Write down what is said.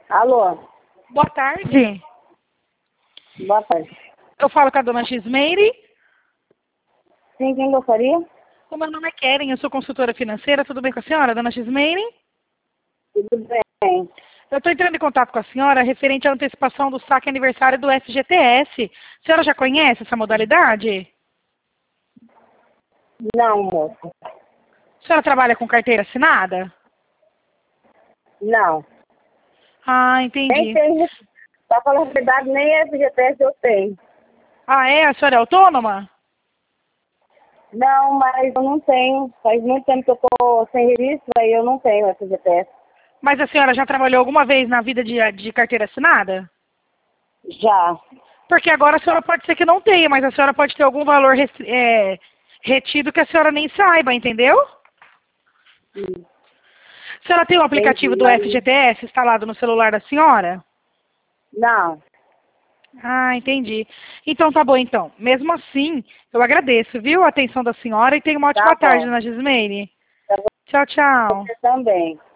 Alô, Boa tarde. boa tarde. Eu falo com a dona Gismeire. Sim, quem gostaria? O meu nome é Keren, eu sou consultora financeira. Tudo bem com a senhora, dona Gismeire? Tudo bem? Eu estou entrando em contato com a senhora referente à antecipação do saque aniversário do FGTS. A senhora já conhece essa modalidade? Não, moça. A senhora trabalha com carteira assinada? Não. Ah, Nem entendi. tenho, pra falar a verdade, nem FGTS eu tenho. Ah, é? A senhora é autônoma? Não, mas eu não tenho. Faz muito tempo que eu tô sem registro, aí eu não tenho FGTS. Mas a senhora já trabalhou alguma vez na vida de carteira assinada? Já. Porque agora a senhora pode ser que não tenha, mas a senhora pode ter algum valor retido que a senhora nem saiba, entendeu? Hum, A senhora tem o aplicativo Entendi, do mas FGTS instalado no celular da senhora? não. Ah, entendi. Então tá bom, então. Mesmo assim, eu agradeço, viu, a atenção da senhora e tenha uma Tá ótima tarde, bom. dona Gismeire. Pra Tchau, tchau. você também.